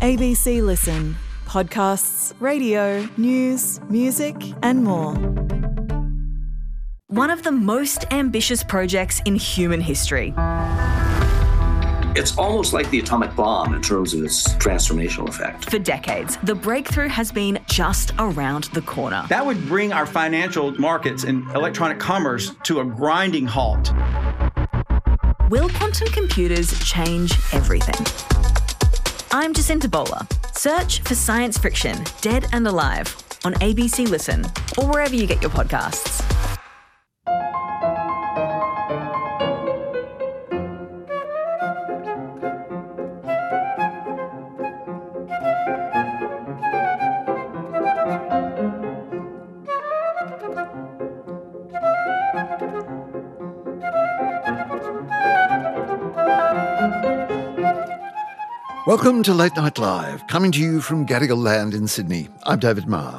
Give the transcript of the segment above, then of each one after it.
ABC Listen. Podcasts, radio, news, music and more. One of the most ambitious projects in human history. It's almost like the atomic bomb in terms of its transformational effect. For decades, the breakthrough has been just around the corner. That would bring our financial markets and electronic commerce to a grinding halt. Will quantum computers change everything? I'm Jacinta Bowler. Search for Science Friction, Dead and Alive on ABC Listen or wherever you get your podcasts. Welcome to Late Night Live, coming to you from Gadigal Land in Sydney. I'm David Marr.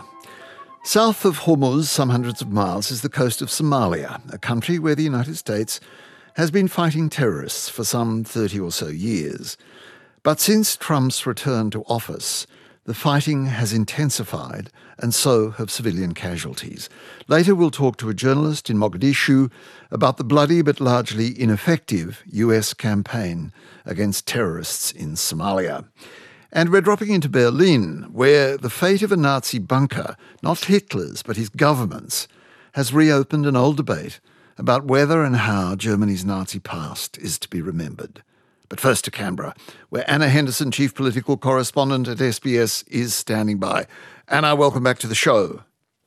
South of Hormuz, some hundreds of miles, is the coast of Somalia, a country where the United States has been fighting terrorists for some 30 or so years. But since Trump's return to office, the fighting has intensified, and so have civilian casualties. Later we'll talk to a journalist in Mogadishu about the bloody but largely ineffective US campaign against terrorists in Somalia. And we're dropping into Berlin, where the fate of a Nazi bunker, not Hitler's but his government's, has reopened an old debate about whether and how Germany's Nazi past is to be remembered. But first to Canberra, where Anna Henderson, chief political correspondent at SBS, is standing by. Anna, welcome back to the show.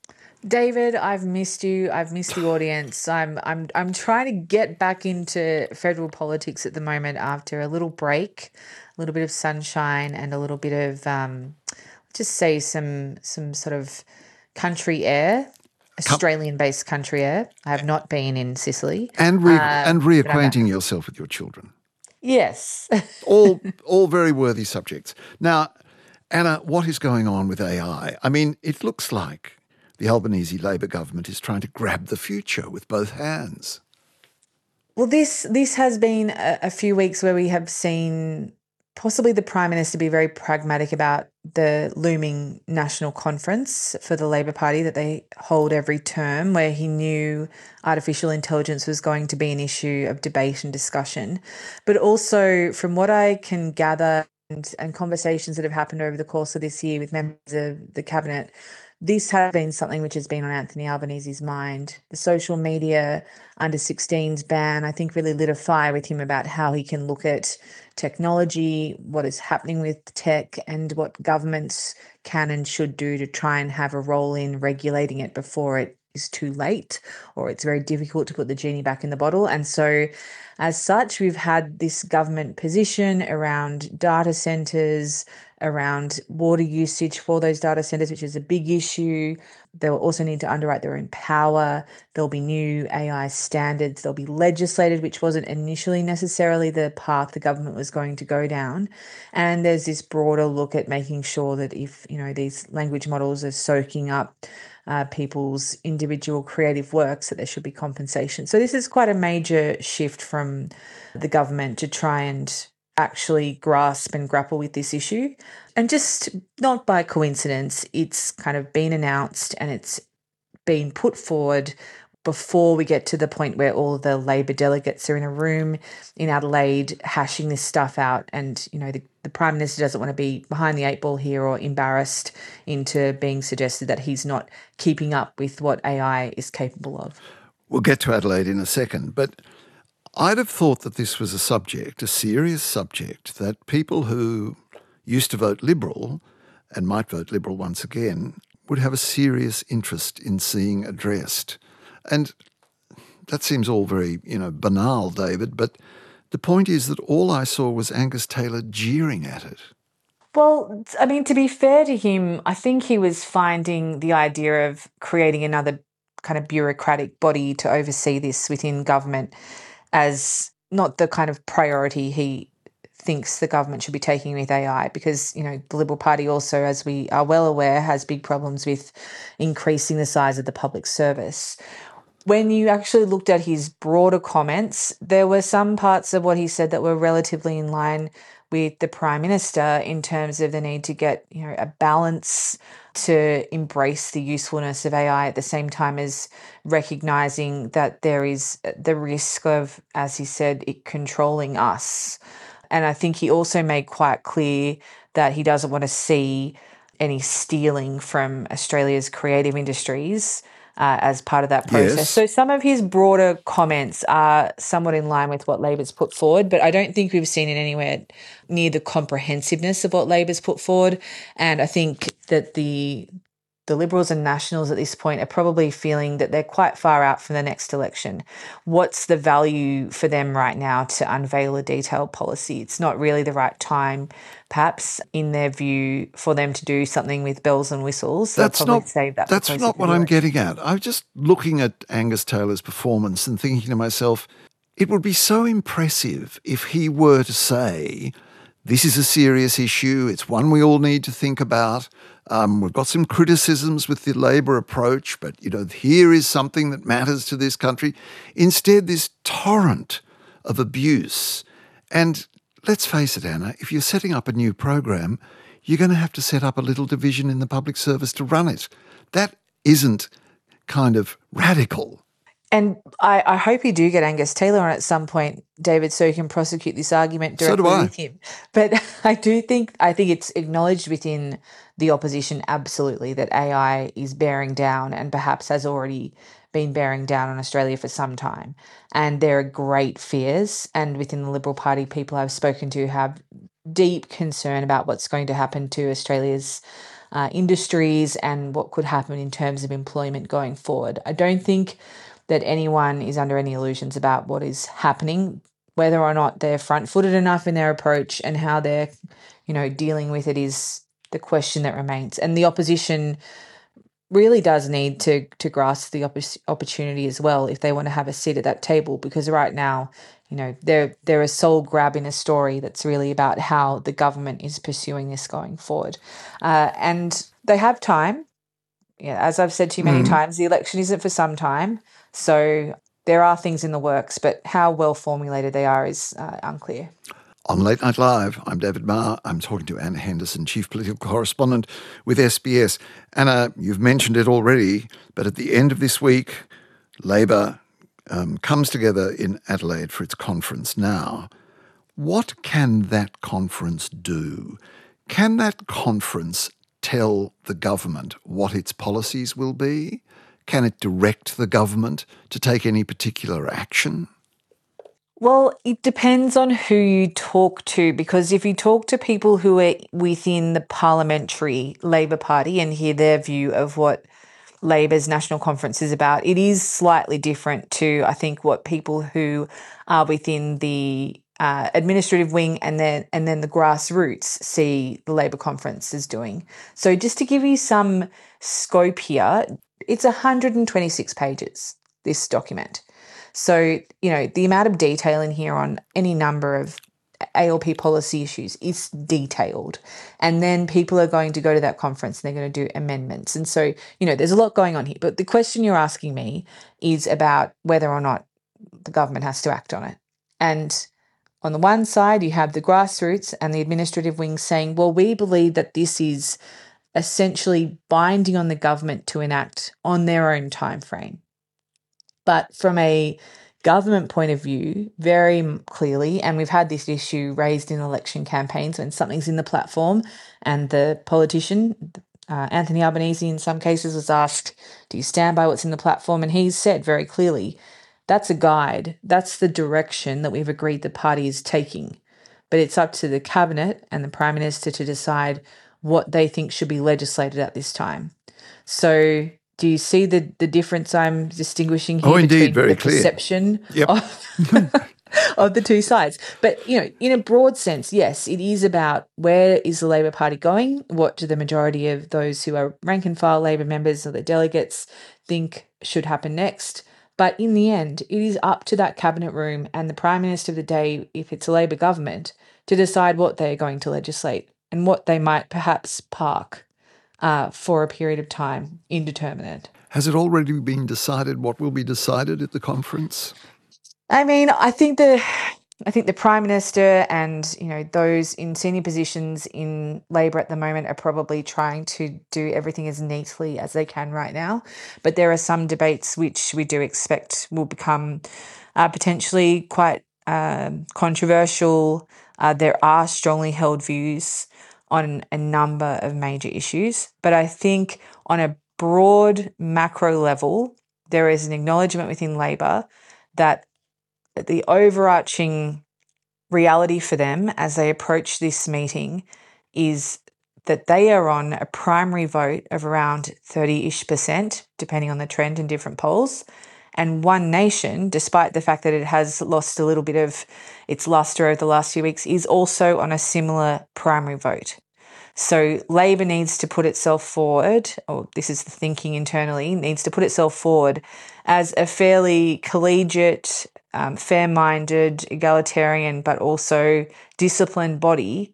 David, I've missed you. I've missed the audience. I'm trying to get back into federal politics at the moment after a little break, a little bit of sunshine and a little bit of just say some sort of country air. Australian-based country air. I have not been in Sicily. And reacquainting yourself with your children. Yes. all very worthy subjects. Now, Anna, what is going on with AI? I mean, it looks like the Albanese Labor government is trying to grab the future with both hands. Well, this has been a few weeks where we have seen possibly the Prime Minister be very pragmatic about the looming national conference for the Labor Party that they hold every term, where he knew artificial intelligence was going to be an issue of debate and discussion. But also, from what I can gather and conversations that have happened over the course of this year with members of the Cabinet, this has been something which has been on Anthony Albanese's mind. The social media under 16s ban, I think, really lit a fire with him about how he can look at technology, what is happening with tech, and what governments can and should do to try and have a role in regulating it before it is too late or it's very difficult to put the genie back in the bottle. And so as such, we've had this government position around data centres, around water usage for those data centres, which is a big issue. They'll also need to underwrite their own power. There'll be new AI standards. They'll be legislated, which wasn't initially necessarily the path the government was going to go down. And there's this broader look at making sure that if, these language models are soaking up people's individual creative works, that there should be compensation. So this is quite a major shift from the government to try and actually grasp and grapple with this issue. And just not by coincidence, it's kind of been announced and it's been put forward before we get to the point where all the Labor delegates are in a room in Adelaide hashing this stuff out. And, the Prime Minister doesn't want to be behind the eight ball here or embarrassed into being suggested that he's not keeping up with what AI is capable of. We'll get to Adelaide in a second, but I'd have thought that this was a serious subject, that people who used to vote Liberal and might vote Liberal once again would have a serious interest in seeing addressed. And that seems all very, banal, David, but the point is that all I saw was Angus Taylor jeering at it. Well, I mean, to be fair to him, I think he was finding the idea of creating another kind of bureaucratic body to oversee this within government as not the kind of priority he thinks the government should be taking with AI, because, the Liberal Party also, as we are well aware, has big problems with increasing the size of the public service. When you actually looked at his broader comments, there were some parts of what he said that were relatively in line with the Prime Minister in terms of the need to get, a balance to embrace the usefulness of AI at the same time as recognising that there is the risk of, as he said, it controlling us. And I think he also made quite clear that he doesn't want to see any stealing from Australia's creative industries as part of that process. Yes. So some of his broader comments are somewhat in line with what Labor's put forward, but I don't think we've seen it anywhere near the comprehensiveness of what Labor's put forward. And I think that the Liberals and Nationals at this point are probably feeling that they're quite far out from the next election. What's the value for them right now to unveil a detailed policy? It's not really the right time, perhaps, in their view, for them to do something with bells and whistles. That's not what I'm getting. getting at. I'm just looking at Angus Taylor's performance and thinking to myself, it would be so impressive if he were to say, this is a serious issue, it's one we all need to think about. We've got some criticisms with the Labor approach, but, here is something that matters to this country. Instead, this torrent of abuse. And let's face it, Anna, if you're setting up a new program, you're going to have to set up a little division in the public service to run it. That isn't kind of radical. And I hope you do get Angus Taylor on at some point, David, so you can prosecute this argument directly with him. But I think it's acknowledged within the opposition absolutely that AI is bearing down and perhaps has already been bearing down on Australia for some time. And there are great fears. And within the Liberal Party, people I've spoken to have deep concern about what's going to happen to Australia's industries and what could happen in terms of employment going forward. I don't think that anyone is under any illusions about what is happening, whether or not they're front-footed enough in their approach and how they're, dealing with it is the question that remains. And the opposition really does need to grasp the opportunity as well if they want to have a seat at that table, because right now, they're a soul grab in a story that's really about how the government is pursuing this going forward. And they have time. As I've said to you many times, the election isn't for some time. So there are things in the works, but how well formulated they are is unclear. On Late Night Live, I'm David Marr. I'm talking to Anna Henderson, Chief Political Correspondent with SBS. Anna, you've mentioned it already, but at the end of this week, Labor comes together in Adelaide for its conference now. What can that conference do? Can that conference tell the government what its policies will be? Can it direct the government to take any particular action? Well, it depends on who you talk to, because if you talk to people who are within the parliamentary Labor Party and hear their view of what Labor's national conference is about, it is slightly different to, I think, what people who are within the administrative wing and then the grassroots see the Labor conference as doing. So just to give you some scope here, it's 126 pages, this document. So, the amount of detail in here on any number of ALP policy issues is detailed. And then people are going to go to that conference and they're going to do amendments. And so, there's a lot going on here. But the question you're asking me is about whether or not the government has to act on it. And on the one side, you have the grassroots and the administrative wing saying, well, we believe that this is essentially binding on the government to enact on their own time frame. But from a government point of view, very clearly, and we've had this issue raised in election campaigns when something's in the platform and the politician, Anthony Albanese in some cases, was asked, do you stand by what's in the platform? And he's said very clearly, that's a guide, that's the direction that we've agreed the party is taking. But it's up to the Cabinet and the Prime Minister to decide what they think should be legislated at this time. So do you see the difference I'm distinguishing here? Oh, indeed, between very the clear. Perception Yep. of the two sides. But, in a broad sense, yes, it is about where is the Labor Party going? What do the majority of those who are rank and file Labor members or the delegates think should happen next? But in the end, it is up to that cabinet room and the Prime Minister of the day, if it's a Labor government, to decide what they're going to legislate and what they might perhaps park for a period of time, indeterminate. Has it already been decided what will be decided at the conference? I mean, I think I think the Prime Minister and, those in senior positions in Labor at the moment are probably trying to do everything as neatly as they can right now. But there are some debates which we do expect will become potentially quite controversial. There are strongly held views on a number of major issues. But I think on a broad macro level, there is an acknowledgement within Labor that the overarching reality for them as they approach this meeting is that they are on a primary vote of around 30-ish%, depending on the trend in different polls. And One Nation, despite the fact that it has lost a little bit of its luster over the last few weeks, is also on a similar primary vote. So Labor needs to put itself forward, or this is the thinking internally, needs to put itself forward as a fairly collegiate, fair-minded, egalitarian, but also disciplined body,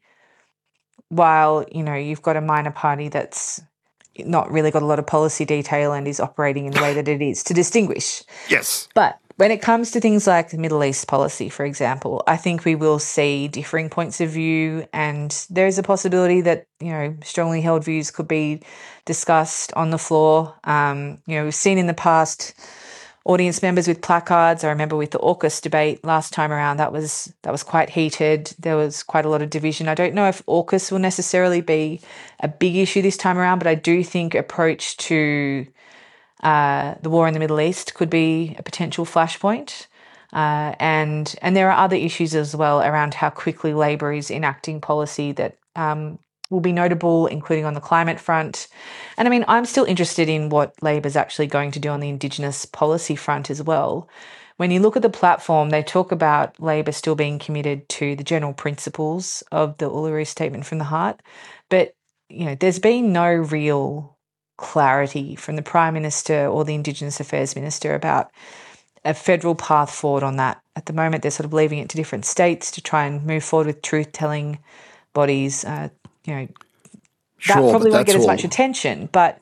while, you've got a minor party that's not really got a lot of policy detail and is operating in the way that it is to distinguish. Yes. But when it comes to things like Middle East policy, for example, I think we will see differing points of view, and there is a possibility that, strongly held views could be discussed on the floor. We've seen in the past audience members with placards. I remember with the AUKUS debate last time around, that was quite heated. There was quite a lot of division. I don't know if AUKUS will necessarily be a big issue this time around, but I do think approach to the war in the Middle East could be a potential flashpoint. And there are other issues as well around how quickly Labor is enacting policy that will be notable, including on the climate front. And I'm still interested in what Labor's actually going to do on the Indigenous policy front as well. When you look at the platform, they talk about Labor still being committed to the general principles of the Uluru Statement from the Heart. But, there's been no real clarity from the Prime Minister or the Indigenous Affairs Minister about a federal path forward on that. At the moment, they're sort of leaving it to different states to try and move forward with truth-telling bodies. That probably won't get as much attention. But,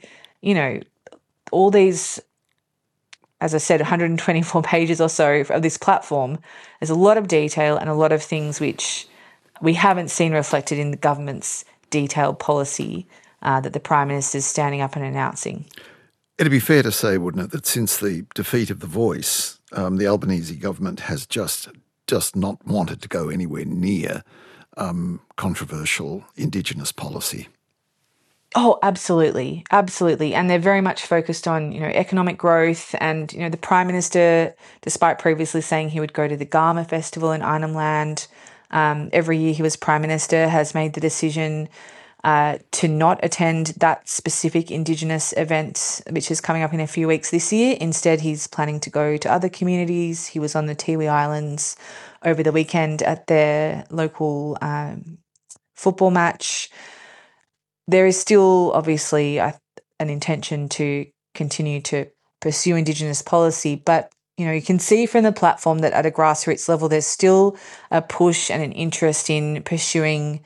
all these, as I said, 124 pages or so of this platform, there's a lot of detail and a lot of things which we haven't seen reflected in the government's detailed policy that the Prime Minister is standing up and announcing. It'd be fair to say, wouldn't it, that since the defeat of the Voice, the Albanese government has just not wanted to go anywhere near controversial Indigenous policy. Oh, absolutely. Absolutely. And they're very much focused on, economic growth. And, the Prime Minister, despite previously saying he would go to the Garma Festival in Arnhem Land, every year he was Prime Minister, has made the decision to not attend that specific Indigenous event, which is coming up in a few weeks this year. Instead, he's planning to go to other communities. He was on the Tiwi Islands over the weekend at their local football match. There is still obviously an intention to continue to pursue Indigenous policy, but you can see from the platform that at a grassroots level, there's still a push and an interest in pursuing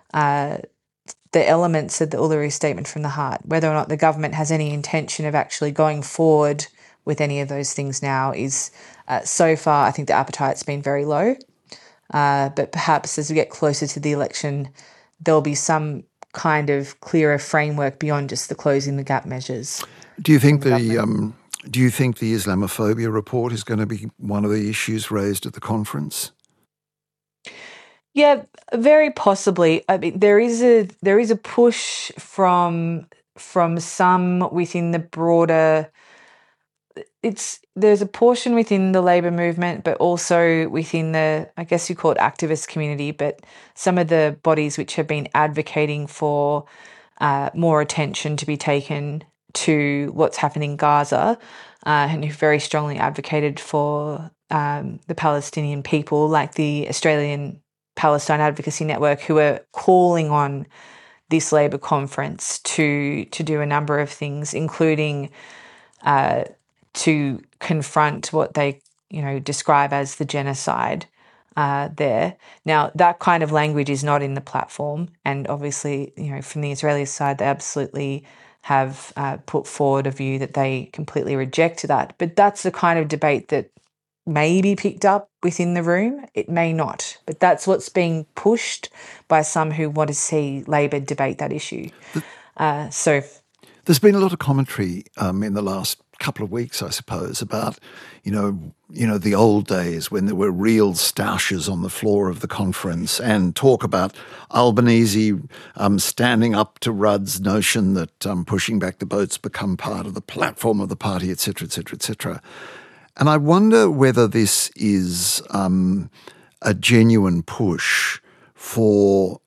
the elements of the Uluru Statement from the Heart. Whether or not the government has any intention of actually going forward with any of those things now is, so far, I think the appetite's been very low. But perhaps as we get closer to the election, there'll be some kind of clearer framework beyond just the closing the gap measures. Do you think the Islamophobia report is going to be one of the issues raised at the conference? Yeah, very possibly. There is a push from some within the broader. There's a portion within the Labor movement, but also within the, I guess you call it activist community, but some of the bodies which have been advocating for more attention to be taken to what's happening in Gaza, and who very strongly advocated for the Palestinian people, like the Australian Palestine Advocacy Network, who are calling on this Labor conference to do a number of things, including to confront what they describe as the genocide there. Now, that kind of language is not in the platform, and obviously, from the Israeli side, they absolutely have put forward a view that they completely reject that. But that's the kind of debate that may be picked up within the room. It may not. But that's what's being pushed by some who want to see Labor debate that issue. There's been a lot of commentary in the last couple of weeks, I suppose, about, the old days when there were real stoushes on the floor of the conference, and talk about Albanese standing up to Rudd's notion that pushing back the boats become part of the platform of the party, et cetera, et cetera, et cetera. And I wonder whether this is a genuine push for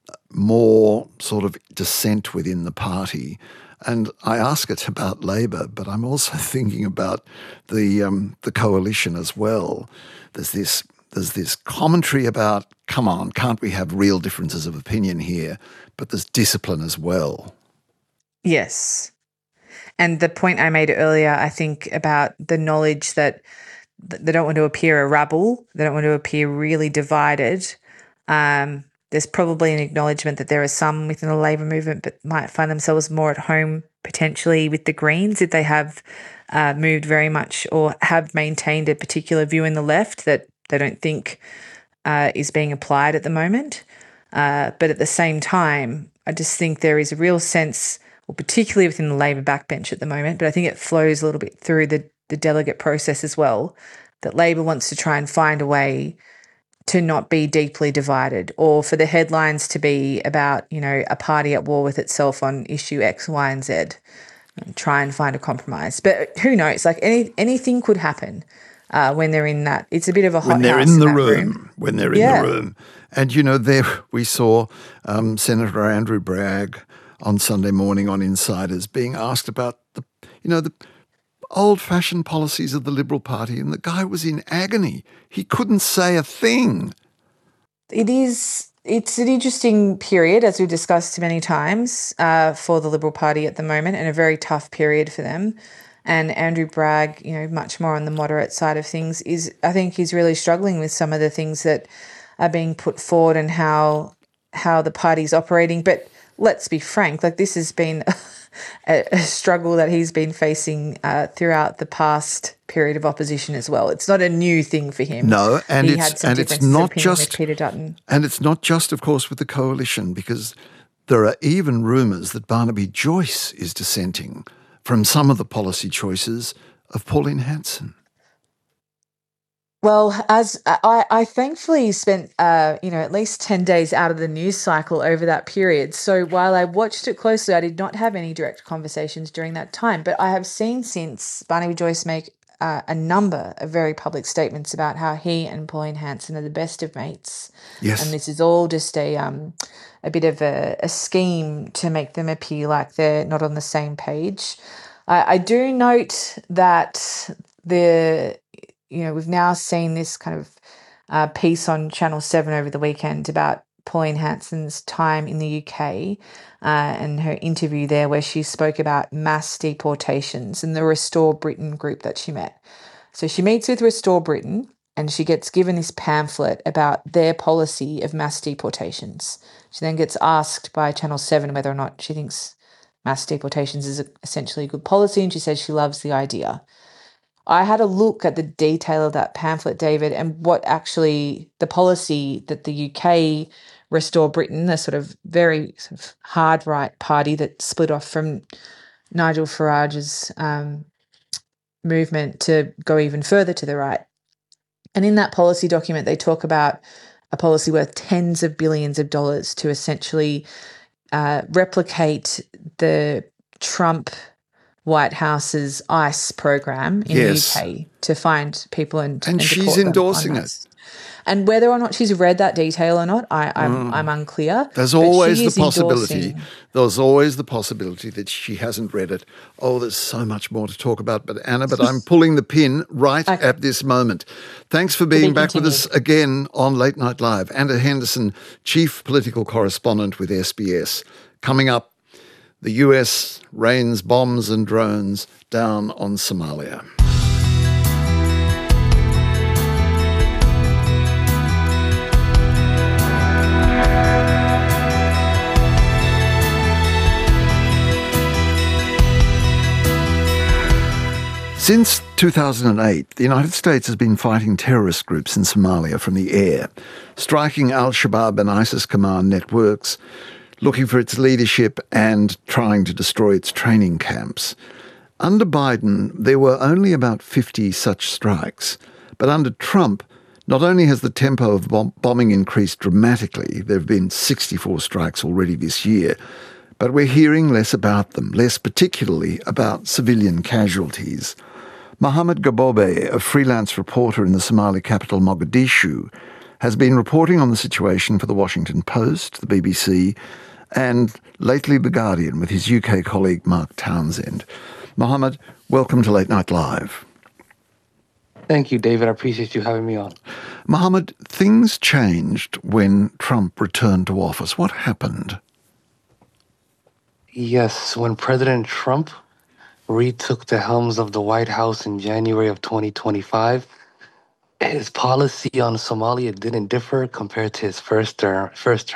more sort of dissent within the party. And I ask it about Labor, but I'm also thinking about the coalition as well. There's this commentary about, come on, can't we have real differences of opinion here? But there's discipline as well. Yes. And the point I made earlier, I think, about the knowledge that they don't want to appear a rabble, they don't want to appear really divided. There's probably an acknowledgement that there are some within the Labor movement that might find themselves more at home potentially with the Greens if they have moved very much or have maintained a particular view in the left that they don't think is being applied at the moment. But at the same time, I just think there is a real sense, or particularly within the Labor backbench at the moment, but I think it flows a little bit through the delegate process as well, that Labor wants to try and find a way to not be deeply divided, or for the headlines to be about, a party at war with itself on issue X, Y, and Z, and try and find a compromise. But who knows? Like anything could happen when they're in that. It's a bit of a hot when they're house in the room. When they're in the room, and there we saw Senator Andrew Bragg on Sunday morning on Insiders being asked about the old-fashioned policies of the Liberal Party, and the guy was in agony. He couldn't say a thing. It's an interesting period, as we've discussed many times, for the Liberal Party at the moment, and a very tough period for them. And Andrew Bragg, much more on the moderate side of things, I think he's really struggling with some of the things that are being put forward and how the party's operating. But let's be frank, this has been a struggle that he's been facing throughout the past period of opposition as well. It's not a new thing for him. No, and it's not just with Peter Dutton. And it's not just, of course, with the coalition, because there are even rumours that Barnaby Joyce is dissenting from some of the policy choices of Pauline Hanson. Well, as I thankfully spent, at least 10 days out of the news cycle over that period. So while I watched it closely, I did not have any direct conversations during that time. But I have seen since Barnaby Joyce make a number of very public statements about how he and Pauline Hanson are the best of mates. Yes. And this is all just a bit of a scheme to make them appear like they're not on the same page. I do note that we've now seen this kind of piece on Channel 7 over the weekend about Pauline Hanson's time in the UK and her interview there, where she spoke about mass deportations and the Restore Britain group that she met. So she meets with Restore Britain and she gets given this pamphlet about their policy of mass deportations. She then gets asked by Channel 7 whether or not she thinks mass deportations is essentially a good policy, and she says she loves the idea. I had a look at the detail of that pamphlet, David, and what actually the policy that the UK Restore Britain, the sort of very sort of hard right party that split off from Nigel Farage's movement to go even further to the right. And in that policy document, they talk about a policy worth tens of billions of dollars to essentially replicate the Trump White House's ICE program in the UK to find people and she's endorsing it. And whether or not she's read that detail or not, I'm unclear. There's always the possibility. There's always the possibility that she hasn't read it. Oh, there's so much more to talk about. But Anna, I'm pulling the pin right at this moment. Thanks for being back with us again on Late Night Live. Anna Henderson, Chief Political Correspondent with SBS. Coming up, the US rains bombs and drones down on Somalia. Since 2008, the United States has been fighting terrorist groups in Somalia from the air, striking al-Shabaab and ISIS command networks, looking for its leadership and trying to destroy its training camps. Under Biden, there were only about 50 such strikes. But under Trump, not only has the tempo of bombing increased dramatically, there have been 64 strikes already this year, but we're hearing less about them, less particularly about civilian casualties. Mohammed Gabobe, a freelance reporter in the Somali capital Mogadishu, has been reporting on the situation for The Washington Post, the BBC, and lately The Guardian with his UK colleague Mark Townsend. Mohammed, welcome to Late Night Live. Thank you, David. I appreciate you having me on. Mohammed, things changed when Trump returned to office. What happened? Yes, when President Trump retook the helms of the White House in January of 2025, his policy on Somalia didn't differ compared to his first term.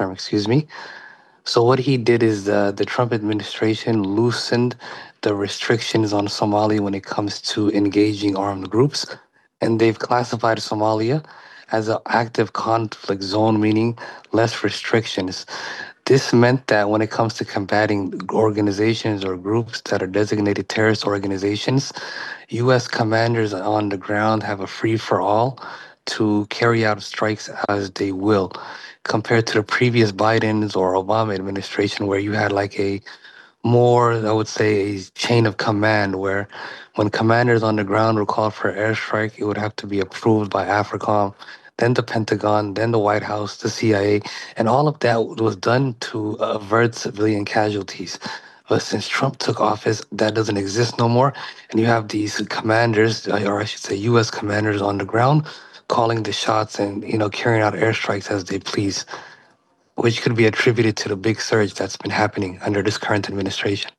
So what he did is the Trump administration loosened the restrictions on Somalia when it comes to engaging armed groups, and they've classified Somalia as an active conflict zone, meaning less restrictions. This meant that when it comes to combating organizations or groups that are designated terrorist organizations, U.S. commanders on the ground have a free-for-all to carry out strikes as they will, compared to the previous Biden's or Obama administration, where you had like a more, I would say, a chain of command, where when commanders on the ground were called for airstrike, it would have to be approved by AFRICOM, then the Pentagon, then the White House, the CIA, and all of that was done to avert civilian casualties. But since Trump took office, that doesn't exist no more, and you have these commanders, or I should say U.S. commanders on the ground, calling the shots and, carrying out airstrikes as they please, which could be attributed to the big surge that's been happening under this current administration.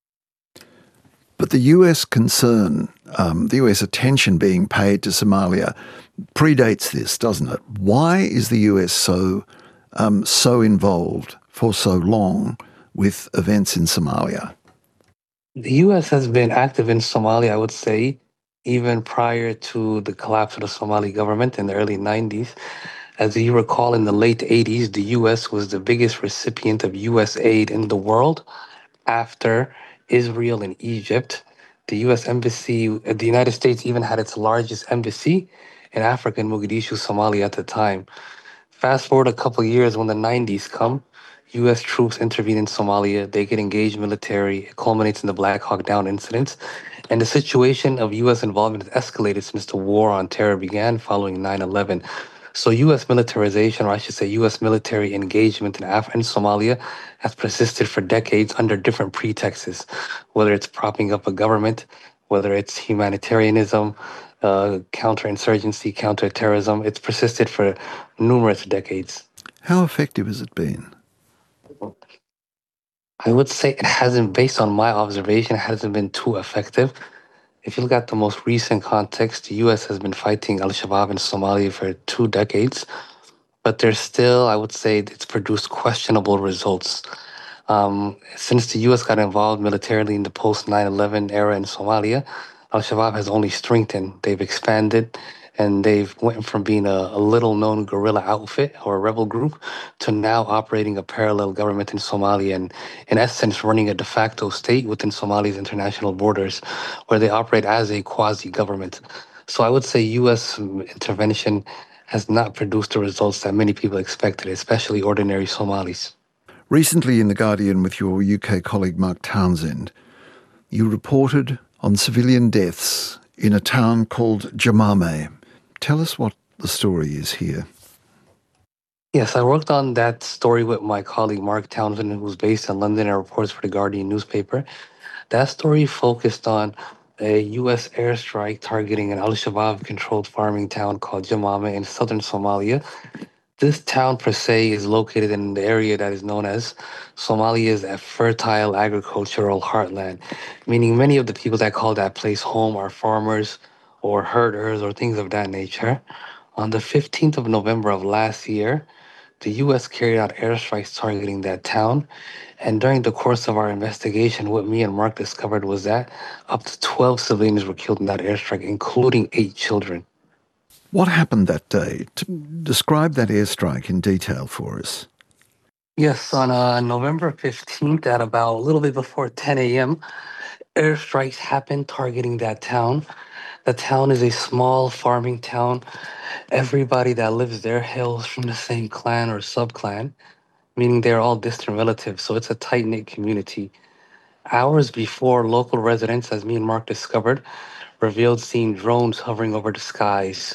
But the US concern, the US attention being paid to Somalia predates this, doesn't it? Why is the US so involved for so long with events in Somalia? The U.S. has been active in Somalia, I would say, even prior to the collapse of the Somali government in the early 90s. As you recall, in the late 80s, the U.S. was the biggest recipient of U.S. aid in the world after Israel and Egypt. The U.S. Embassy, the United States even had its largest embassy in Africa, in Mogadishu, Somalia at the time. Fast forward a couple of years when the 90s come, U.S. troops intervene in Somalia. They get engaged military. It culminates in the Black Hawk Down incidents. And the situation of U.S. involvement has escalated since the war on terror began following 9/11. So U.S. militarization, or I should say U.S. military engagement in Somalia, has persisted for decades under different pretexts, whether it's propping up a government, whether it's humanitarianism, counterinsurgency, counterterrorism. It's persisted for numerous decades. How effective has it been? I would say it hasn't, based on my observation, it hasn't been too effective. If you look at the most recent context, the U.S. has been fighting al-Shabaab in Somalia for 2 decades, but there's still, I would say, it's produced questionable results. Since the U.S. got involved militarily in the post-9/11 era in Somalia, al-Shabaab has only strengthened. They've expanded, and they've went from being a little-known guerrilla outfit or a rebel group to now operating a parallel government in Somalia and, in essence, running a de facto state within Somalia's international borders, where they operate as a quasi-government. So I would say U.S. intervention has not produced the results that many people expected, especially ordinary Somalis. Recently in The Guardian with your UK colleague Mark Townsend, you reported on civilian deaths in a town called Jamame. Tell us what the story is here. Yes, I worked on that story with my colleague Mark Townsend, who's based in London and reports for The Guardian newspaper. That story focused on a U.S. airstrike targeting an al-Shabaab-controlled farming town called Jamame in southern Somalia. This town, per se, is located in the area that is known as Somalia's fertile agricultural heartland, meaning many of the people that call that place home are farmers or herders or things of that nature. On the 15th of November of last year, the U.S. carried out airstrikes targeting that town. And during the course of our investigation, what me and Mark discovered was that up to 12 civilians were killed in that airstrike, including 8 children. What happened that day? Describe that airstrike in detail for us. Yes, on November 15th at about a little bit before 10 a.m., airstrikes happened targeting that town. The town is a small farming town. Everybody that lives there hails from the same clan or sub-clan, meaning they're all distant relatives, so it's a tight-knit community. Hours before, local residents, as me and Mark discovered, revealed seeing drones hovering over the skies.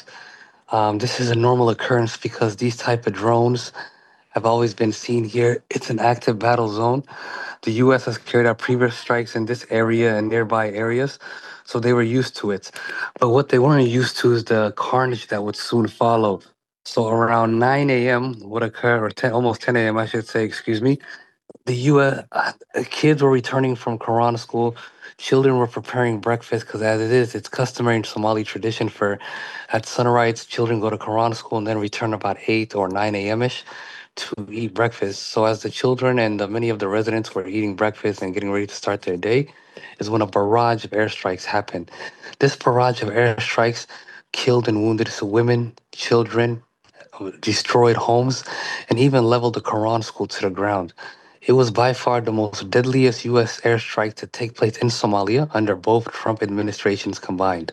This is a normal occurrence because these type of drones have always been seen here. It's an active battle zone. The U.S. has carried out previous strikes in this area and nearby areas, so they were used to it. But what they weren't used to is the carnage that would soon follow. So around 9 a.m. would occur, or 10, almost 10 a.m. I should say, excuse me, the U.S. Kids were returning from Quran school. Children were preparing breakfast because, as it is, it's customary in Somali tradition for at sunrise, children go to Quran school and then return about 8 or 9 a.m. ish to eat breakfast. So, as the children and many of the residents were eating breakfast and getting ready to start their day, is when a barrage of airstrikes happened. This barrage of airstrikes killed and wounded women, children, destroyed homes, and even leveled the Quran school to the ground. It was by far the most deadliest U.S. airstrike to take place in Somalia under both Trump administrations combined.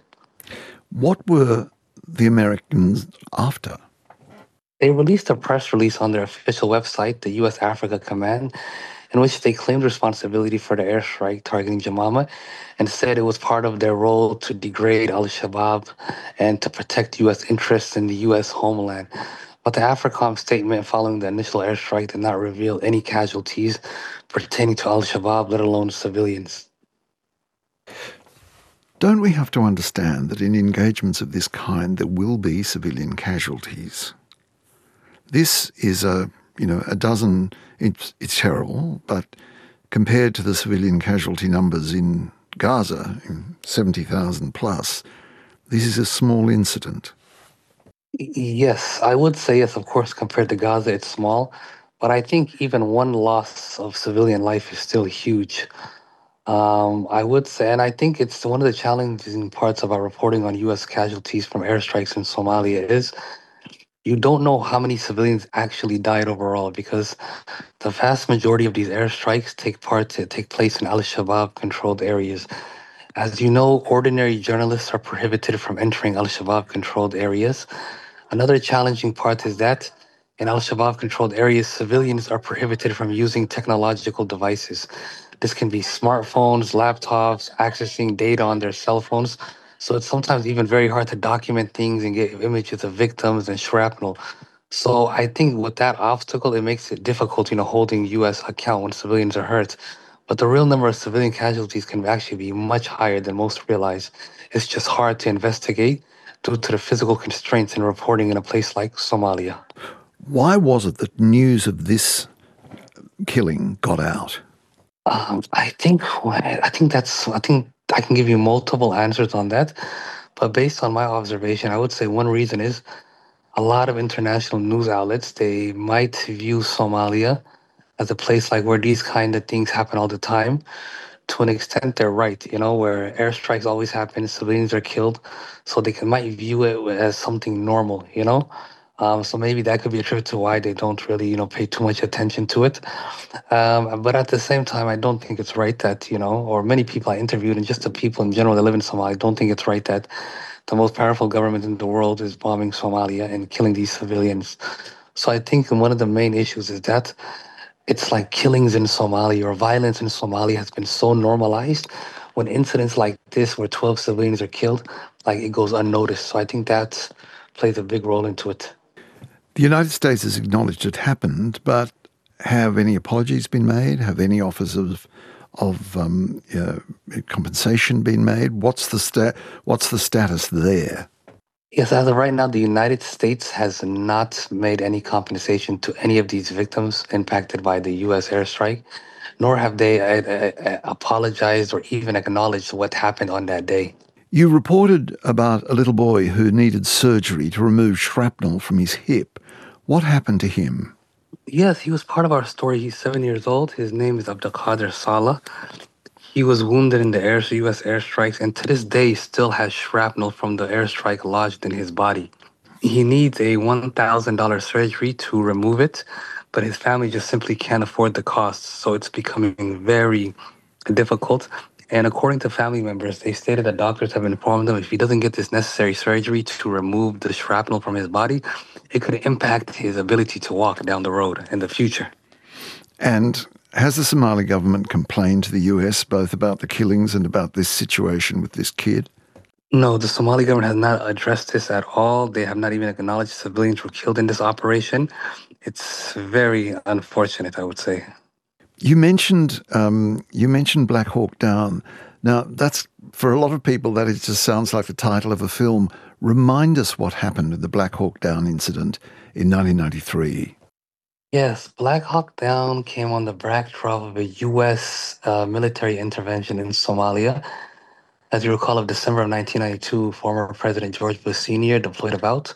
What were the Americans after? They released a press release on their official website, the U.S. Africa Command, in which they claimed responsibility for the airstrike targeting Jamama and said it was part of their role to degrade al-Shabaab and to protect U.S. interests in the U.S. homeland. But the AFRICOM statement following the initial airstrike did not reveal any casualties pertaining to al-Shabaab, let alone civilians. Don't we have to understand that in engagements of this kind there will be civilian casualties? This is a dozen, it's terrible, but compared to the civilian casualty numbers in Gaza, 70,000 plus, this is a small incident. Yes, I would say yes, of course, compared to Gaza, it's small. But I think even one loss of civilian life is still huge. I would say, and I think it's one of the challenging parts of our reporting on U.S. casualties from airstrikes in Somalia is you don't know how many civilians actually died overall because the vast majority of these airstrikes take place in al-Shabaab controlled areas. As you know, ordinary journalists are prohibited from entering al-Shabaab controlled areas. Another challenging part is that in al-Shabaab controlled areas, civilians are prohibited from using technological devices. This can be smartphones, laptops, accessing data on their cell phones. So it's sometimes even very hard to document things and get images of victims and shrapnel. So I think with that obstacle, it makes it difficult, holding U.S. account when civilians are hurt. But the real number of civilian casualties can actually be much higher than most realize. It's just hard to investigate due to the physical constraints in reporting in a place like Somalia. Why was it that news of this killing got out? I think I can give you multiple answers on that, but based on my observation, I would say one reason is a lot of international news outlets, they might view Somalia as a place like where these kind of things happen all the time. To an extent, they're right, where airstrikes always happen, civilians are killed, so they might view it as something normal, so maybe that could be attributed to why they don't really, pay too much attention to it. But at the same time, I don't think it's right that, or many people I interviewed and just the people in general that live in Somalia don't think it's right that the most powerful government in the world is bombing Somalia and killing these civilians. So I think one of the main issues is that it's like killings in Somalia or violence in Somalia has been so normalized when incidents like this where 12 civilians are killed, like it goes unnoticed. So I think that plays a big role into it. The United States has acknowledged it happened, but have any apologies been made? Have any offers of compensation been made? What's the status there? Yes, as of right now, the United States has not made any compensation to any of these victims impacted by the U.S. airstrike, nor have they apologized or even acknowledged what happened on that day. You reported about a little boy who needed surgery to remove shrapnel from his hip. What happened to him? Yes, he was part of our story. He's 7 years old. His name is Abdulkader Salah. He was wounded in the U.S. airstrikes, and to this day still has shrapnel from the airstrike lodged in his body. He needs a $1,000 surgery to remove it, but his family just simply can't afford the costs, so it's becoming very difficult. And according to family members, they stated that doctors have informed him if he doesn't get this necessary surgery to remove the shrapnel from his body, it could impact his ability to walk down the road in the future. And has the Somali government complained to the US both about the killings and about this situation with this kid? No, the Somali government has not addressed this at all. They have not even acknowledged civilians were killed in this operation. It's very unfortunate, I would say. You mentioned Black Hawk Down. Now, that's for a lot of people that it just sounds like the title of a film. Remind us what happened in the Black Hawk Down incident in 1993. Yes, Black Hawk Down came on the backdrop of a U.S. Military intervention in Somalia. As you recall, of December of 1992, former President George Bush Sr. deployed about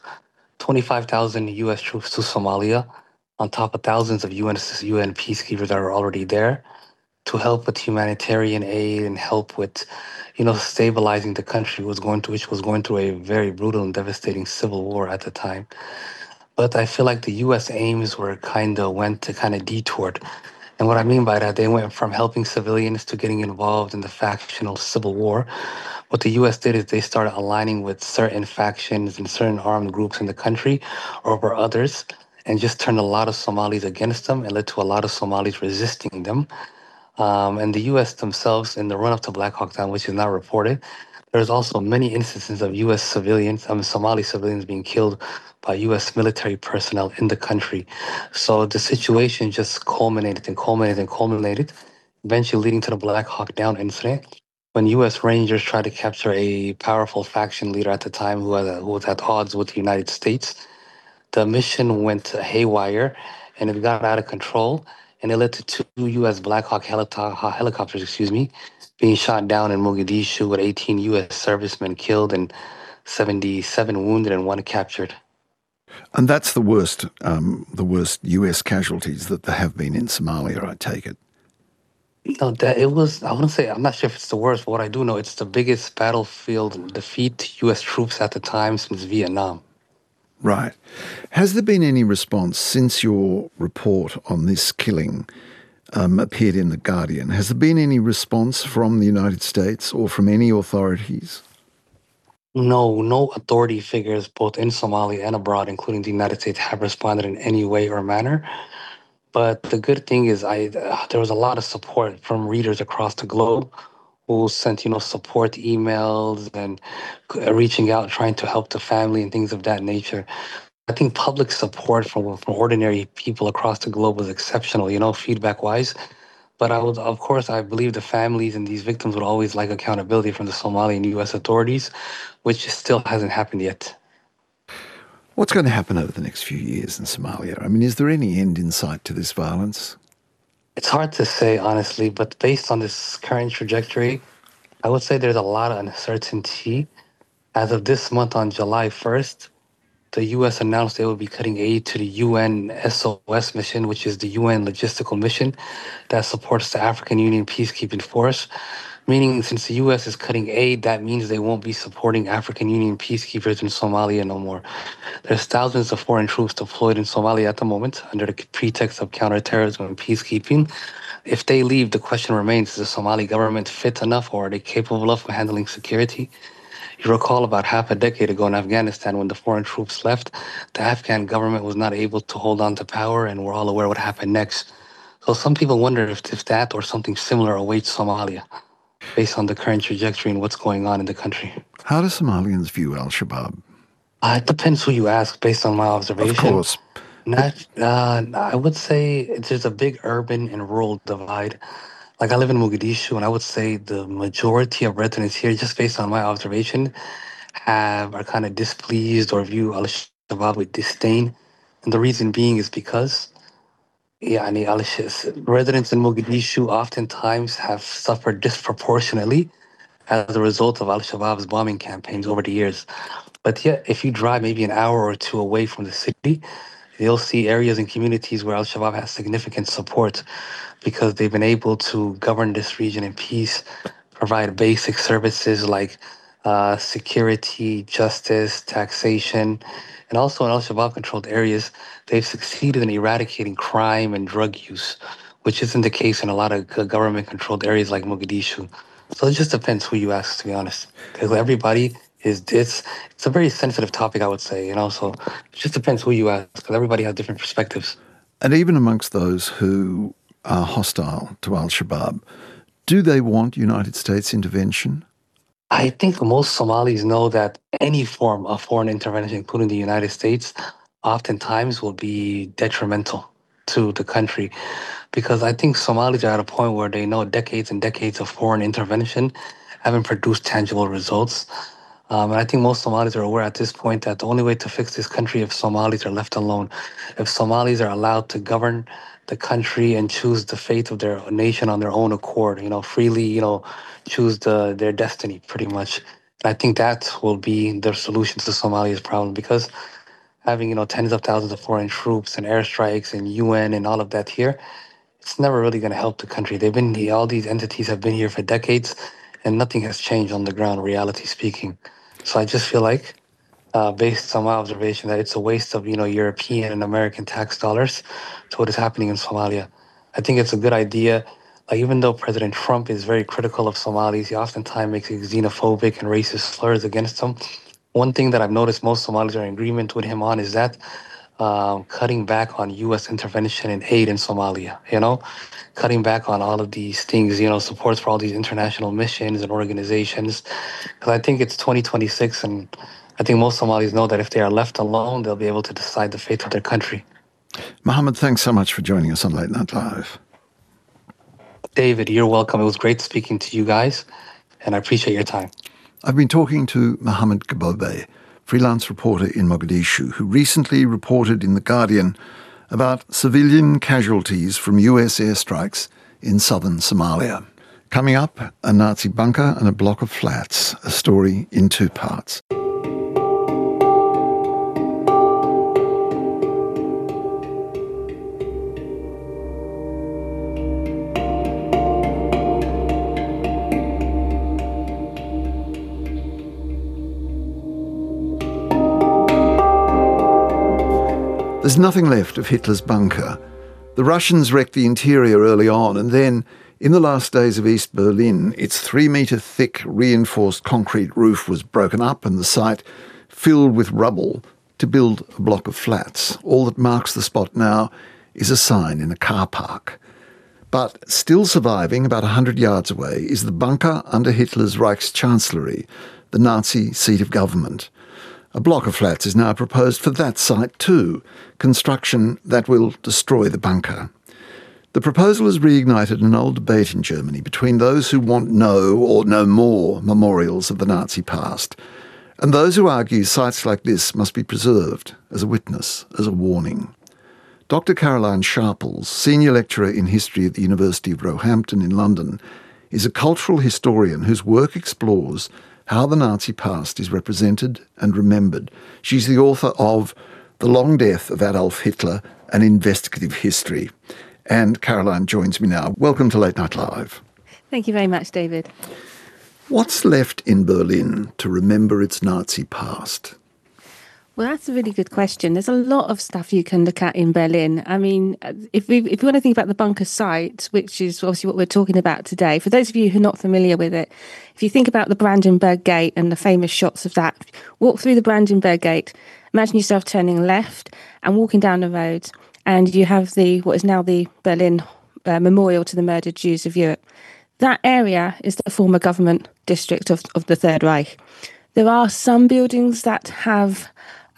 25,000 U.S. troops to Somalia, on top of thousands of UN peacekeepers that were already there, to help with humanitarian aid and help with, stabilizing the country which was going through a very brutal and devastating civil war at the time. But I feel like the U.S. aims went to kind of detoured. And what I mean by that, they went from helping civilians to getting involved in the factional civil war. What the U.S. did is they started aligning with certain factions and certain armed groups in the country over others, and just turned a lot of Somalis against them and led to a lot of Somalis resisting them. And the U.S. themselves, in the run-up to Black Hawk Down, which is not reported, there's also many instances of U.S. civilians, Somali civilians being killed by U.S. military personnel in the country. So the situation just culminated and culminated and culminated, eventually leading to the Black Hawk Down incident, when U.S. Rangers tried to capture a powerful faction leader at the time who was at odds with the United States. The mission went haywire, and it got out of control, and it led to two U.S. Black Hawk helicopters, being shot down in Mogadishu, with 18 U.S. servicemen killed and 77 wounded and one captured. And that's the worst US casualties that there have been in Somalia, I take it. No, that it was, I wouldn't say, I'm not sure if it's the worst, but what I do know, it's the biggest battlefield defeat to U.S. troops at the time since Vietnam. Right. Has there been any response since your report on this killing appeared in The Guardian? Has there been any response from the United States or from any authorities? No authority figures, both in Somalia and abroad, including the United States, have responded in any way or manner. But the good thing is, there was a lot of support from readers across the globe who sent, support emails and reaching out, trying to help the family and things of that nature. I think public support from ordinary people across the globe was exceptional, feedback-wise. But of course, I believe the families and these victims would always like accountability from the Somali and U.S. authorities, which still hasn't happened yet. What's going to happen over the next few years in Somalia? I mean, is there any end in sight to this violence? It's hard to say, honestly, but based on this current trajectory, I would say there's a lot of uncertainty. As of this month, on July 1st, the U.S. announced they will be cutting aid to the UN SOS mission, which is the UN logistical mission that supports the African Union peacekeeping force. Meaning, since the U.S. is cutting aid, that means they won't be supporting African Union peacekeepers in Somalia no more. There's thousands of foreign troops deployed in Somalia at the moment under the pretext of counterterrorism and peacekeeping. If they leave, the question remains, is the Somali government fit enough, or are they capable of handling security? You recall about half a decade ago in Afghanistan, when the foreign troops left, the Afghan government was not able to hold on to power, and we're all aware what happened next. So some people wonder if that or something similar awaits Somalia, based on the current trajectory and what's going on in the country. How do Somalians view al-Shabaab? It depends who you ask, based on my observation. Of course. I would say there's a big urban and rural divide. Like, I live in Mogadishu, and I would say the majority of residents here, just based on my observation, are kind of displeased or view al-Shabaab with disdain. And the reason being is because residents in Mogadishu oftentimes have suffered disproportionately as a result of al-Shabaab's bombing campaigns over the years. But yet, if you drive maybe an hour or two away from the city, you'll see areas and communities where Al-Shabaab has significant support because they've been able to govern this region in peace, provide basic services like security, justice, taxation, and also in Al-Shabaab-controlled areas, they've succeeded in eradicating crime and drug use, which isn't the case in a lot of government-controlled areas like Mogadishu. So it just depends who you ask, to be honest. Because everybody it's a very sensitive topic, I would say, so it just depends who you ask, because everybody has different perspectives. And even amongst those who are hostile to Al-Shabaab, do they want United States intervention? I think most Somalis know that any form of foreign intervention, including the United States, oftentimes will be detrimental to the country. Because I think Somalis are at a point where they know decades and decades of foreign intervention haven't produced tangible results. And I think most Somalis are aware at this point that the only way to fix this country if Somalis are left alone, if Somalis are allowed to govern the country and choose the fate of their nation on their own accord, freely, choose their destiny, pretty much. And I think that will be the solution to Somalia's problem, because having, tens of thousands of foreign troops and airstrikes and UN and all of that here, it's never really going to help the country. All these entities have been here for decades, and nothing has changed on the ground, reality speaking. So I just feel like, based on my observation, that it's a waste of, European and American tax dollars to what is happening in Somalia. I think it's a good idea. Like, even though President Trump is very critical of Somalis, he oftentimes makes xenophobic and racist slurs against them. One thing that I've noticed most Somalis are in agreement with him on is that cutting back on U.S. intervention and aid in Somalia, cutting back on all of these things, supports for all these international missions and organizations. Because I think it's 2026, and I think most Somalis know that if they are left alone, they'll be able to decide the fate of their country. Mohammed, thanks so much for joining us on Late Night Live. David, you're welcome. It was great speaking to you guys, and I appreciate your time. I've been talking to Mohammed Gabobe, freelance reporter in Mogadishu, who recently reported in The Guardian about civilian casualties from US airstrikes in southern Somalia. Coming up, a Nazi bunker and a block of flats, a story in two parts. There's nothing left of Hitler's bunker. The Russians wrecked the interior early on, and then, in the last days of East Berlin, its 3-metre-thick reinforced concrete roof was broken up and the site filled with rubble to build a block of flats. All that marks the spot now is a sign in a car park. But still surviving about 100 yards away is the bunker under Hitler's Reichschancellery, the Nazi seat of government. A block of flats is now proposed for that site too, construction that will destroy the bunker. The proposal has reignited an old debate in Germany between those who want no or no more memorials of the Nazi past, and those who argue sites like this must be preserved as a witness, as a warning. Dr. Caroline Sharples, senior lecturer in history at the University of Roehampton in London, is a cultural historian whose work explores how the Nazi past is represented and remembered. She's the author of The Long Death of Adolf Hitler, an Investigative History. And Caroline joins me now. Welcome to Late Night Live. Thank you very much, David. What's left in Berlin to remember its Nazi past? Well, that's a really good question. There's a lot of stuff you can look at in Berlin. I mean, if we want to think about the bunker site, which is obviously what we're talking about today, for those of you who are not familiar with it, if you think about the Brandenburg Gate and the famous shots of that, walk through the Brandenburg Gate, imagine yourself turning left and walking down the road, and you have what is now the Berlin Memorial to the Murdered Jews of Europe. That area is the former government district of the Third Reich. There are some buildings that have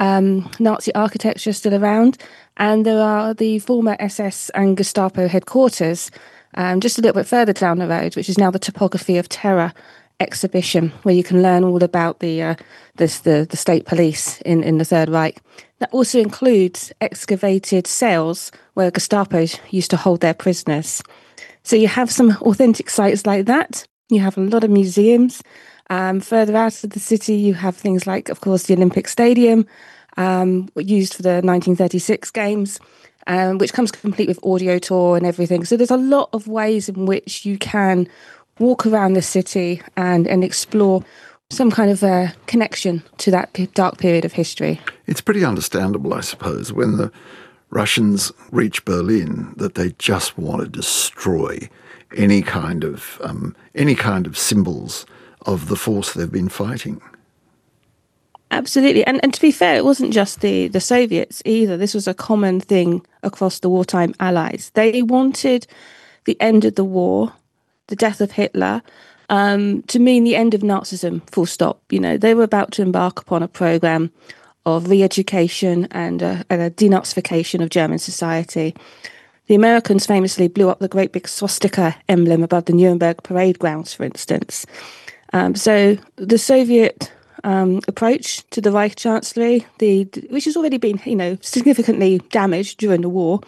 Nazi architecture still around, and there are the former SS and Gestapo headquarters just a little bit further down the road, which is now the Topography of Terror exhibition, where you can learn all about the state police in the Third Reich. That also includes excavated cells where Gestapo used to hold their prisoners. So you have some authentic sites like that. You have a lot of museums. Further out of the city, you have things like, of course, the Olympic Stadium, used for the 1936 games, which comes complete with audio tour and everything. So there's a lot of ways in which you can walk around the city and explore some kind of a connection to that dark period of history. It's pretty understandable, I suppose, when the Russians reach Berlin, that they just want to destroy any kind of symbols of the force they've been fighting. Absolutely. And to be fair, it wasn't just the Soviets either. This was a common thing across the wartime allies. They wanted the end of the war, the death of Hitler, to mean the end of Nazism, full stop. You know, they were about to embark upon a program of re-education and a denazification of German society. The Americans famously blew up the great big swastika emblem above the Nuremberg parade grounds, for instance. So the Soviet approach to the Reich Chancellery, which has already been, significantly damaged during the war,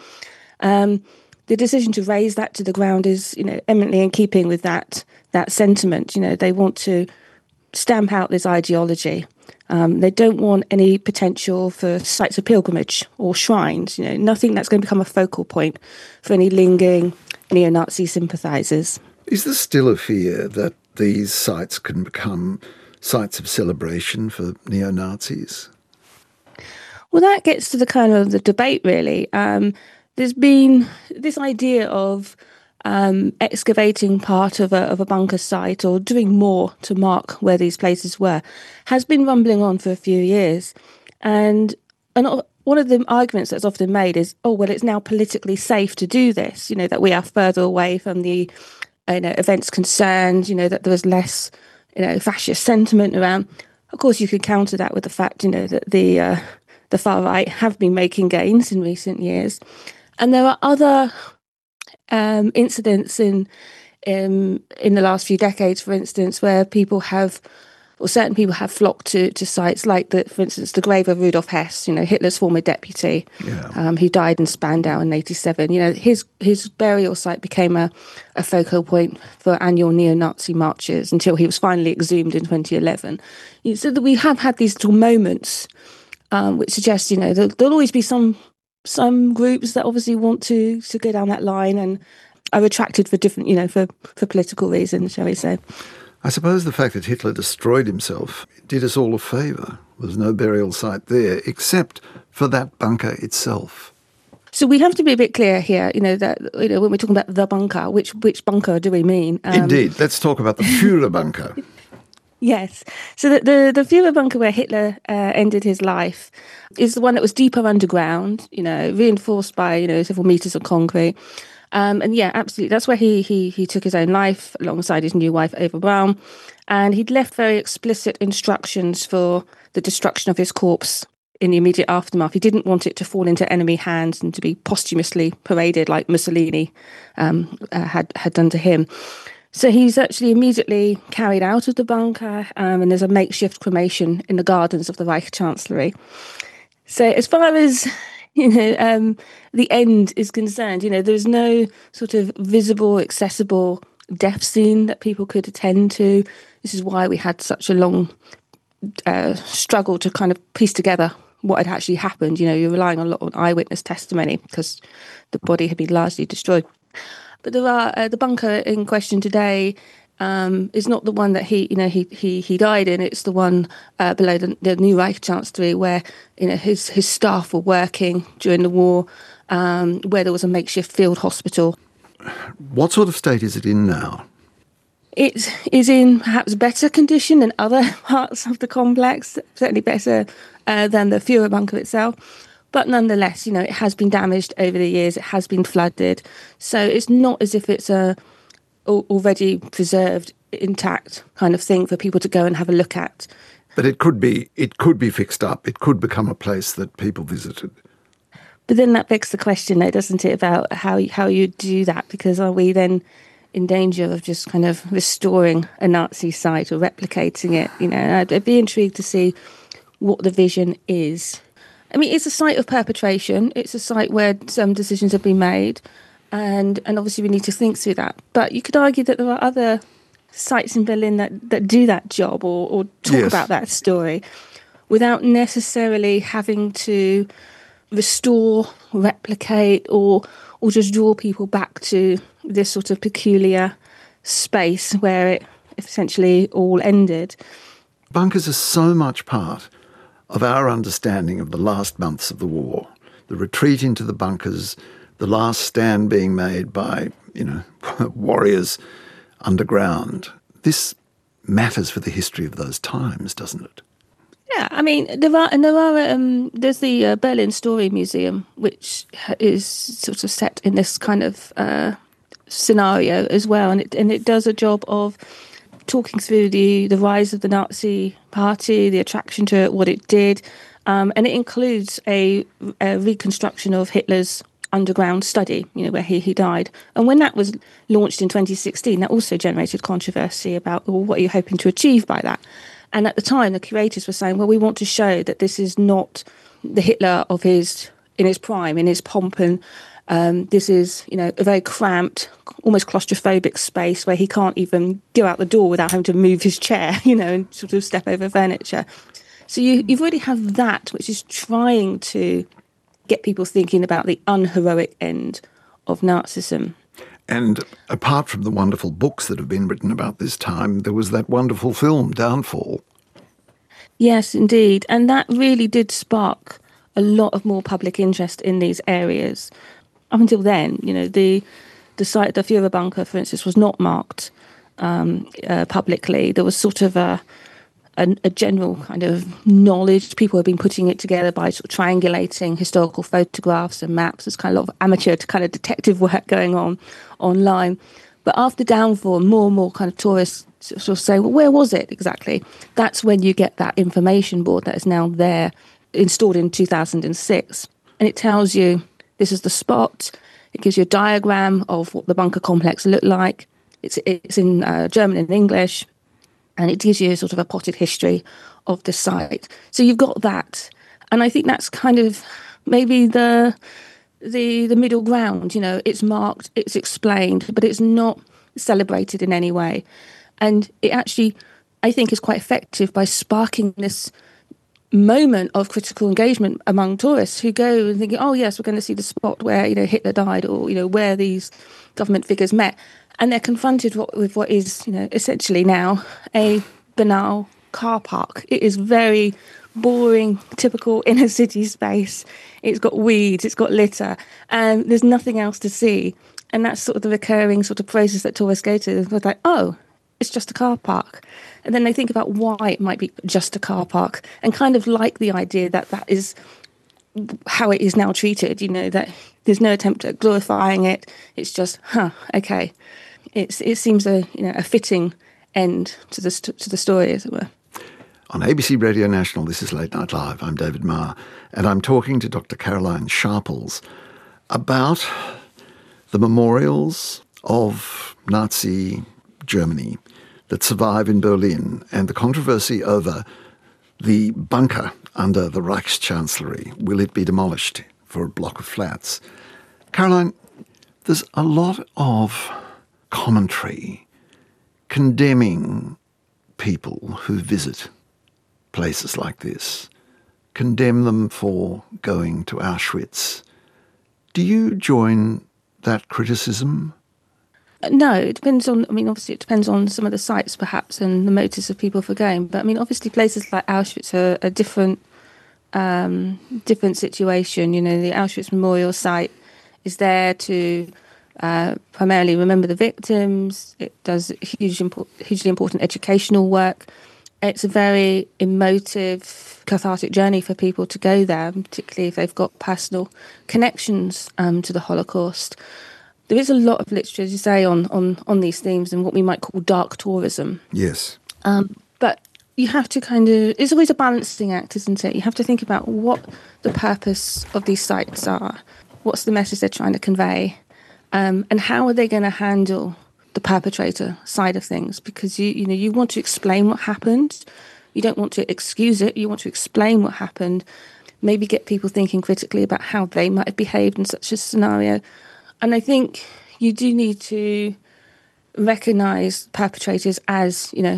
the decision to raise that to the ground is, eminently in keeping with that sentiment. They want to stamp out this ideology. They don't want any potential for sites of pilgrimage or shrines, nothing that's going to become a focal point for any lingering neo-Nazi sympathisers. Is there still a fear that these sites can become sites of celebration for neo-Nazis? Well, that gets to the kind of the debate, really. There's been this idea of excavating part of a bunker site or doing more to mark where these places were has been rumbling on for a few years. And one of the arguments that's often made is, it's now politically safe to do this, that we are further away from the events concerned, that there was less fascist sentiment around. Of course, you could counter that with the fact, that the far right have been making gains in recent years. And there are other incidents in the last few decades, for instance, where certain people have flocked to sites like, for instance, the grave of Rudolf Hess, Hitler's former deputy, who died in Spandau in 1987. His burial site became a focal point for annual neo-Nazi marches until he was finally exhumed in 2011. So that we have had these little moments which suggest, there'll always be some groups that obviously want to go down that line and are attracted for different, for political reasons, shall we say. I suppose the fact that Hitler destroyed himself did us all a favour. There's no burial site there except for that bunker itself. So we have to be a bit clear here, that when we're talking about the bunker, which bunker do we mean? Indeed. Let's talk about the Führer bunker. Yes. So the Führer bunker where Hitler ended his life is the one that was deeper underground, reinforced by, several metres of concrete. And yeah, absolutely. That's where he took his own life alongside his new wife, Eva Braun. And he'd left very explicit instructions for the destruction of his corpse in the immediate aftermath. He didn't want it to fall into enemy hands and to be posthumously paraded like Mussolini had done to him. So he's actually immediately carried out of the bunker, and there's a makeshift cremation in the gardens of the Reich Chancellery. So as far as the end is concerned, there's no sort of visible, accessible death scene that people could attend to. This is why we had such a long struggle to kind of piece together what had actually happened. You're relying a lot on eyewitness testimony because the body had been largely destroyed. But there are the bunker in question today is not the one that he died in. It's the one below the new Reich Chancellery where his staff were working during the war, where there was a makeshift field hospital. What sort of state is it in now? It is in perhaps better condition than other parts of the complex, certainly better than the Führer bunker itself. But nonetheless, it has been damaged over the years. It has been flooded. So it's not as if it's a already preserved, intact kind of thing for people to go and have a look at. But it could be fixed up. It could become a place that people visited. But then that begs the question, though, doesn't it, about how you do that? Because are we then in danger of just kind of restoring a Nazi site or replicating it? I'd be intrigued to see what the vision is. I mean, it's a site of perpetration. It's a site where some decisions have been made, and obviously we need to think through that. But you could argue that there are other sites in Berlin that do that job or talk about that story. without necessarily having to restore, replicate, or just draw people back to this sort of peculiar space where it essentially all ended. Bunkers are so much part of our understanding of the last months of the war. The retreat into the bunkers, the last stand being made by, warriors underground. This matters for the history of those times, doesn't it? Yeah, I mean, there's the Berlin Story Museum, which is sort of set in this kind of scenario as well, and it does a job of talking through the rise of the Nazi Party, the attraction to it, what it did, and it includes a reconstruction of Hitler's underground study, where he died. And when that was launched in 2016, that also generated controversy about, well, what are you hoping to achieve by that? And at the time, the curators were saying, well, we want to show that this is not the Hitler in his prime, in his pomp, and this is, a very cramped, almost claustrophobic space where he can't even go out the door without having to move his chair, and sort of step over furniture. So you really have that, which is trying to get people thinking about the unheroic end of Nazism. And apart from the wonderful books that have been written about this time, there was that wonderful film, Downfall. Yes, indeed. And that really did spark a lot of more public interest in these areas. Up until then, the site, the Führer bunker, for instance, was not marked publicly. There was sort of a general kind of knowledge. People have been putting it together by sort of triangulating historical photographs and maps. There's kind of a lot of amateur to kind of detective work going on online. But after Downfall, more and more kind of tourists sort of say, well, where was it exactly? That's when you get that information board that is now there, installed in 2006. And it tells you this is the spot. It gives you a diagram of what the bunker complex looked like. It's in German and English. And it gives you sort of a potted history of the site. So you've got that. And I think that's kind of maybe the middle ground. It's marked, it's explained, but it's not celebrated in any way. And it actually, I think, is quite effective by sparking this moment of critical engagement among tourists who go and think, oh, yes, we're going to see the spot where, Hitler died, or, where these government figures met. And they're confronted with what is, essentially now a banal car park. It is very boring, typical inner city space. It's got weeds, it's got litter, and there's nothing else to see. And that's sort of the recurring sort of process that tourists go to. They're like, oh, it's just a car park. And then they think about why it might be just a car park, and kind of like the idea that is how it is now treated, that there's no attempt at glorifying it. It's just, okay. It seems a fitting end to the story, as it were. On ABC Radio National, this is Late Night Live. I'm David Marr, and I'm talking to Dr. Caroline Sharples about the memorials of Nazi Germany that survive in Berlin and the controversy over the bunker under the Reichschancellery. Will it be demolished for a block of flats? Caroline, there's a lot of commentary condemning people who visit places like this, condemn them for going to Auschwitz. Do you join that criticism? No, it depends on, obviously it depends on some of the sites perhaps and the motives of people for going. But obviously places like Auschwitz are a different situation. The Auschwitz Memorial Site is there to primarily remember the victims. It does hugely important educational work. It's a very emotive, cathartic journey for people to go there, particularly if they've got personal connections to the Holocaust. There is a lot of literature, as you say, on these themes and what we might call dark tourism. Yes. But you have to it's always a balancing act, isn't it? You have to think about what the purpose of these sites are, what's the message they're trying to convey, and how are they going to handle the perpetrator side of things, because you want to explain what happened. You don't want to excuse it. You want to explain what happened, maybe get people thinking critically about how they might have behaved in such a scenario. And I think you do need to recognise perpetrators as,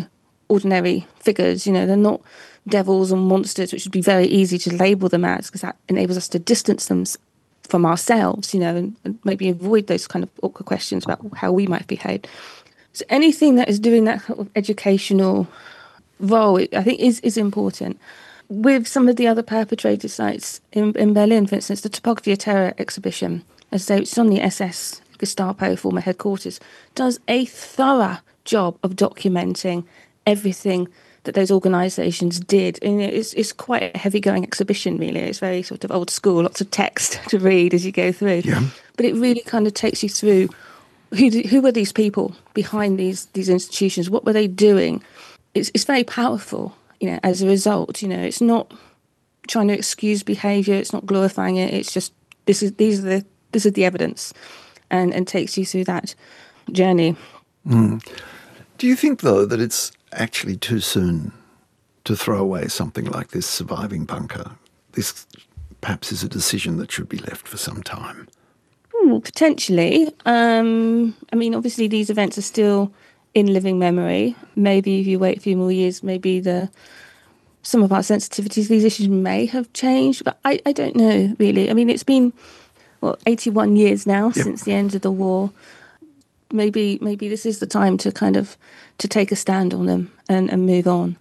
ordinary figures. They're not devils and monsters, which would be very easy to label them as, because that enables us to distance them from ourselves, and maybe avoid those kind of awkward questions about how we might behave. So anything that is doing that sort of educational role, I think, is important. With some of the other perpetrator sites in Berlin, for instance, the Topography of Terror exhibition, as I say, which is on the SS Gestapo former headquarters, does a thorough job of documenting everything that those organisations did. And it's quite a heavy-going exhibition, really. It's very sort of old school, lots of text to read as you go through. Yeah. But it really kind of takes you through who were these people behind these institutions, what were they doing. It's very powerful, as a result. It's not trying to excuse behaviour, it's not glorifying it, it's just this is the evidence, and takes you through that journey. Do you think, though, that it's actually too soon to throw away something like this surviving bunker? This perhaps is a decision that should be left for some time. Well, potentially. Obviously these events are still in living memory. Maybe if you wait a few more years, maybe some of our sensitivities, these issues may have changed, but I don't know, really. It's been, 81 years now since the end of the war. Maybe this is the time to kind of to take a stand on them and move on.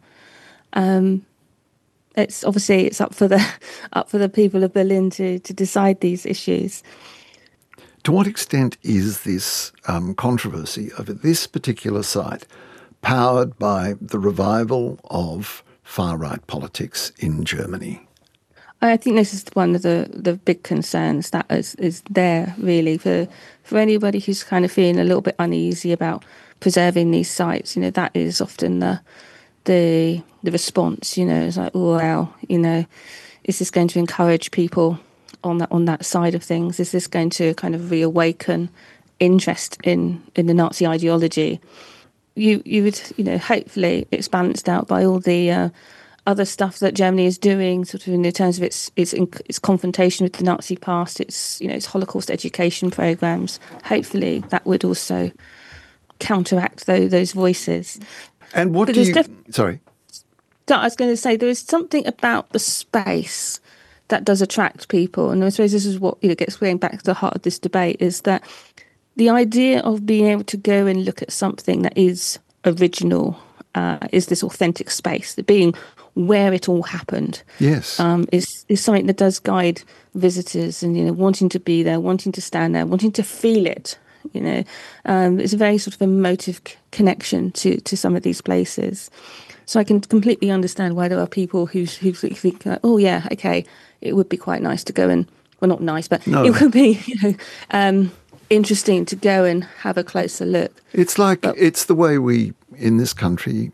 It's up for the people of Berlin to decide these issues. To what extent is this controversy over this particular site powered by the revival of far-right politics in Germany? I think this is one of the big concerns that is there, really, for anybody who's kind of feeling a little bit uneasy about preserving these sites. That is often the response. It's like, oh, wow, is this going to encourage people on that side of things? Is this going to kind of reawaken interest in the Nazi ideology? You would, hopefully it's balanced out by all the other stuff that Germany is doing, sort of in terms of its confrontation with the Nazi past, its Holocaust education programs. Hopefully that would also counteract those voices. And what sorry? So I was going to say, there is something about the space that does attract people, and I suppose this is what gets going back to the heart of this debate, is that the idea of being able to go and look at something that is original, is this authentic space, that being where it all happened, yes, is something that does guide visitors, and wanting to be there, wanting to stand there, wanting to feel it. It's a very sort of emotive connection to some of these places. So I can completely understand why there are people who think, oh yeah, okay, it would be quite nice to go and, well, not nice, but it would be, interesting to go and have a closer look. It's it's the way we in this country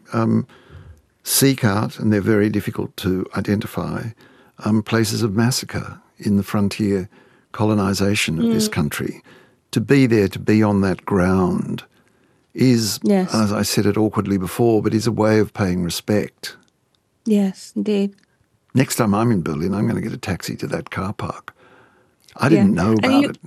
seek out, and they're very difficult to identify, places of massacre in the frontier colonisation of this country. To be there, to be on that ground is, as I said it awkwardly before, but is a way of paying respect. Yes, indeed. Next time I'm in Berlin, I'm going to get a taxi to that car park. I didn't know about it.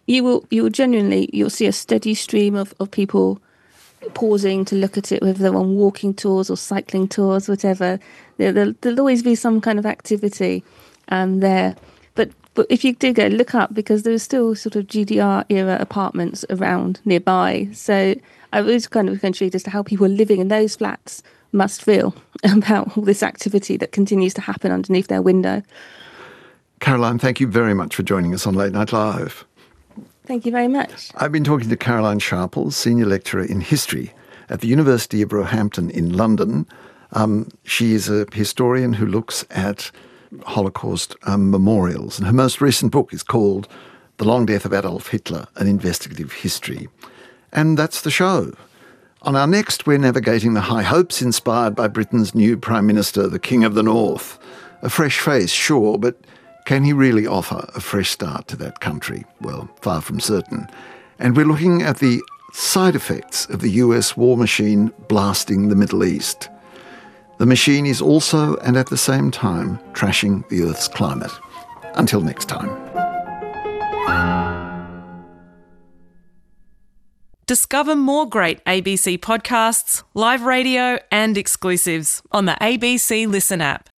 You'll see a steady stream of people pausing to look at it, whether they're on walking tours or cycling tours, whatever. There'll always be some kind of activity there. But if you do go, look up, because there's still sort of GDR-era apartments around nearby. So I was kind of intrigued as to how people living in those flats must feel about all this activity that continues to happen underneath their window. Caroline, thank you very much for joining us on Late Night Live. Thank you very much. I've been talking to Caroline Sharple, Senior Lecturer in History at the University of Roehampton in London. She is a historian who looks at Holocaust memorials, and her most recent book is called The Long Death of Adolf Hitler, An Investigative History. And that's the show. On our next, we're navigating the high hopes inspired by Britain's new Prime Minister, the King of the North. A fresh face, sure, but can he really offer a fresh start to that country? Well, far from certain. And we're looking at the side effects of the US war machine blasting the Middle East. The machine is also, and at the same time, trashing the Earth's climate. Until next time. Discover more great ABC podcasts, live radio and exclusives on the ABC Listen app.